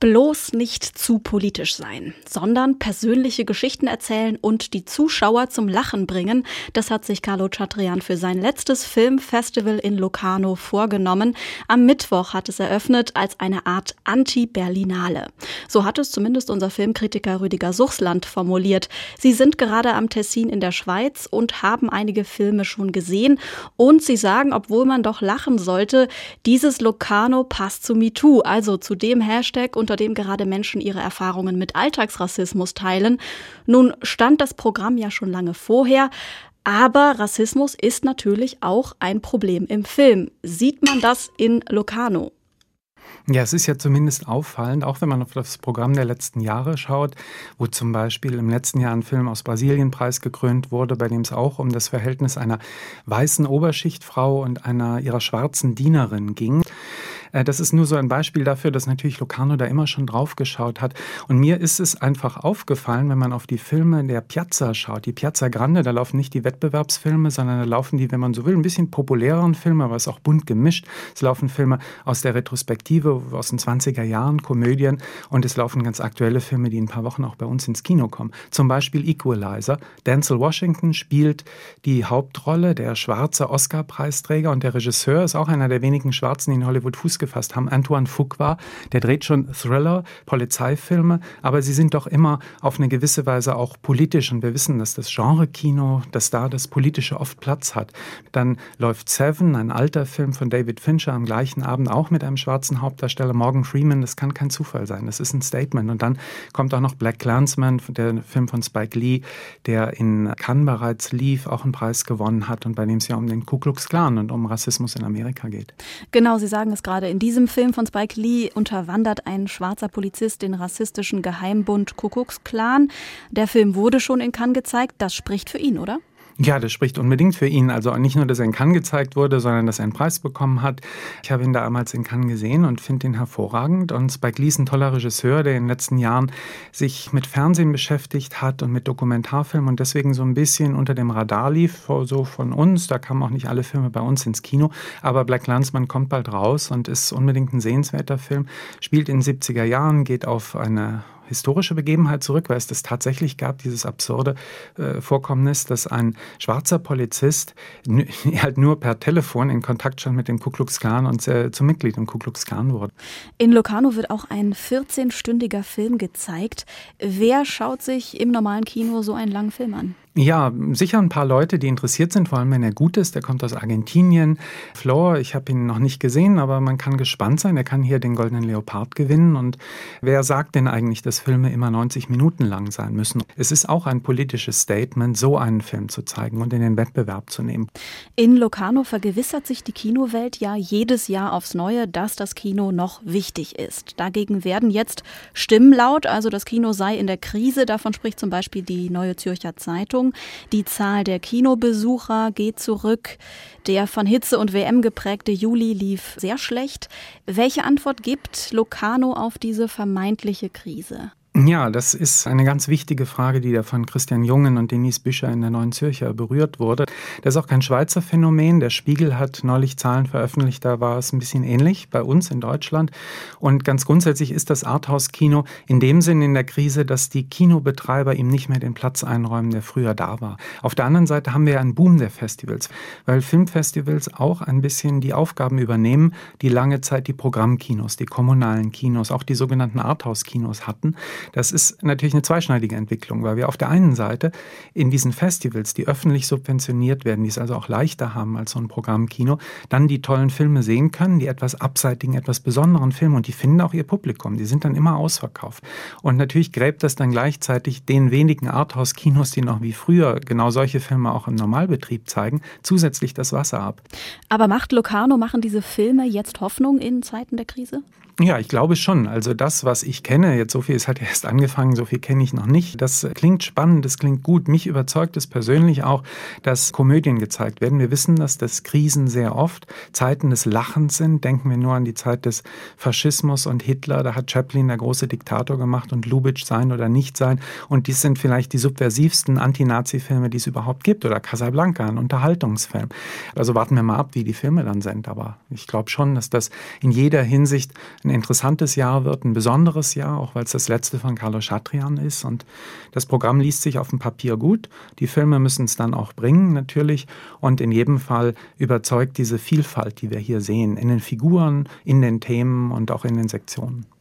bloß nicht zu politisch sein, sondern persönliche Geschichten erzählen und die Zuschauer zum Lachen bringen. Das hat sich Carlo Chatrian für sein letztes Filmfestival in Locarno vorgenommen. Am Mittwoch hat es eröffnet als eine Art Anti-Berlinale. So hat es zumindest unser Filmkritiker Rüdiger Suchsland formuliert. Sie sind gerade am Tessin in der Schweiz und haben einige Filme schon gesehen. Und sie sagen, obwohl man doch lachen sollte, dieses Locarno passt zu MeToo, also zu dem Hashtag, unter dem gerade Menschen ihre Erfahrungen mit Alltagsrassismus teilen. Nun stand das Programm ja schon lange vorher, aber Rassismus ist natürlich auch ein Problem im Film. Sieht man das in Locarno? Ja, es ist ja zumindest auffallend, auch wenn man auf das Programm der letzten Jahre schaut, wo zum Beispiel im letzten Jahr ein Film aus Brasilien preisgekrönt wurde, bei dem es auch um das Verhältnis einer weißen Oberschichtfrau und einer ihrer schwarzen Dienerin ging. Das ist nur so ein Beispiel dafür, dass natürlich Locarno da immer schon drauf geschaut hat. Und mir ist es einfach aufgefallen, wenn man auf die Filme der Piazza schaut, die Piazza Grande, da laufen nicht die Wettbewerbsfilme, sondern da laufen die, wenn man so will, ein bisschen populäreren Filme, aber es ist auch bunt gemischt. Es laufen Filme aus der Retrospektive, aus den 20er Jahren, Komödien, und es laufen ganz aktuelle Filme, die in ein paar Wochen auch bei uns ins Kino kommen. Zum Beispiel Equalizer. Denzel Washington spielt die Hauptrolle, der schwarze Oscar-Preisträger, und der Regisseur ist auch einer der wenigen Schwarzen, die in Hollywood Fuß gefasst haben, Antoine Fuqua. Der dreht schon Thriller, Polizeifilme, aber sie sind doch immer auf eine gewisse Weise auch politisch, und wir wissen, dass das Genre-Kino, dass da das Politische oft Platz hat. Dann läuft Seven, ein alter Film von David Fincher, am gleichen Abend auch mit einem schwarzen Hauptdarsteller, Morgan Freeman. Das kann kein Zufall sein, das ist ein Statement. Und dann kommt auch noch Black Klansman, der Film von Spike Lee, der in Cannes bereits lief, auch einen Preis gewonnen hat und bei dem es ja um den Ku Klux Klan und um Rassismus in Amerika geht. Genau, Sie sagen es gerade. In diesem Film von Spike Lee unterwandert ein schwarzer Polizist den rassistischen Geheimbund Ku Klux Klan. Der Film wurde schon in Cannes gezeigt. Das spricht für ihn, oder? Ja, das spricht unbedingt für ihn. Also nicht nur, dass er in Cannes gezeigt wurde, sondern dass er einen Preis bekommen hat. Ich habe ihn damals in Cannes gesehen und finde ihn hervorragend. Und Spike Lee ist ein toller Regisseur, der in den letzten Jahren sich mit Fernsehen beschäftigt hat und mit Dokumentarfilmen und deswegen so ein bisschen unter dem Radar lief, so von uns. Da kamen auch nicht alle Filme bei uns ins Kino. Aber Black Klansman kommt bald raus und ist unbedingt ein sehenswerter Film. Spielt in den 70er Jahren, geht auf eine historische Begebenheit zurück, weil es das tatsächlich gab, dieses absurde Vorkommnis, dass ein schwarzer Polizist halt nur per Telefon in Kontakt stand mit dem Ku Klux Klan und zum Mitglied im Ku Klux Klan wurde. In Locarno wird auch ein 14-stündiger Film gezeigt. Wer schaut sich im normalen Kino so einen langen Film an? Ja, sicher ein paar Leute, die interessiert sind, vor allem wenn er gut ist. Der kommt aus Argentinien. Floor, ich habe ihn noch nicht gesehen, aber man kann gespannt sein. Er kann hier den Goldenen Leopard gewinnen. Und wer sagt denn eigentlich, dass Filme immer 90 Minuten lang sein müssen? Es ist auch ein politisches Statement, so einen Film zu zeigen und in den Wettbewerb zu nehmen. In Locarno vergewissert sich die Kinowelt ja jedes Jahr aufs Neue, dass das Kino noch wichtig ist. Dagegen werden jetzt Stimmen laut, also das Kino sei in der Krise. Davon spricht zum Beispiel die Neue Zürcher Zeitung. Die Zahl der Kinobesucher geht zurück. Der von Hitze und WM geprägte Juli lief sehr schlecht. Welche Antwort gibt Locarno auf diese vermeintliche Krise? Ja, das ist eine ganz wichtige Frage, die da von Christian Jungen und Denise Büscher in der Neuen Zürcher berührt wurde. Das ist auch kein Schweizer Phänomen. Der Spiegel hat neulich Zahlen veröffentlicht, da war es ein bisschen ähnlich bei uns in Deutschland. Und ganz grundsätzlich ist das Arthouse-Kino in dem Sinn in der Krise, dass die Kinobetreiber ihm nicht mehr den Platz einräumen, der früher da war. Auf der anderen Seite haben wir ja einen Boom der Festivals, weil Filmfestivals auch ein bisschen die Aufgaben übernehmen, die lange Zeit die Programmkinos, die kommunalen Kinos, auch die sogenannten Arthouse-Kinos hatten. Das ist natürlich eine zweischneidige Entwicklung, weil wir auf der einen Seite in diesen Festivals, die öffentlich subventioniert werden, die es also auch leichter haben als so ein Programmkino, dann die tollen Filme sehen können, die etwas abseitigen, etwas besonderen Filme, und die finden auch ihr Publikum. Die sind dann immer ausverkauft. Und natürlich gräbt das dann gleichzeitig den wenigen Arthouse-Kinos, die noch wie früher genau solche Filme auch im Normalbetrieb zeigen, zusätzlich das Wasser ab. Aber macht Locarno, machen diese Filme jetzt Hoffnung in Zeiten der Krise? Ja, ich glaube schon. Also das, was ich kenne, jetzt so viel, es hat erst angefangen, so viel kenne ich noch nicht. Das klingt spannend, das klingt gut. Mich überzeugt es persönlich auch, dass Komödien gezeigt werden. Wir wissen, dass das Krisen sehr oft Zeiten des Lachens sind. Denken wir nur an die Zeit des Faschismus und Hitler. Da hat Chaplin der große Diktator gemacht und Lubitsch Sein oder Nicht Sein. Und dies sind vielleicht die subversivsten Anti-Nazi-Filme, die es überhaupt gibt. Oder Casablanca, ein Unterhaltungsfilm. Also warten wir mal ab, wie die Filme dann sind. Aber ich glaube schon, dass das in jeder Hinsicht ein interessantes Jahr wird, ein besonderes Jahr, auch weil es das letzte von Carlo Chatrian ist. Und das Programm liest sich auf dem Papier gut. Die Filme müssen es dann auch bringen, natürlich. Und in jedem Fall überzeugt diese Vielfalt, die wir hier sehen, in den Figuren, in den Themen und auch in den Sektionen.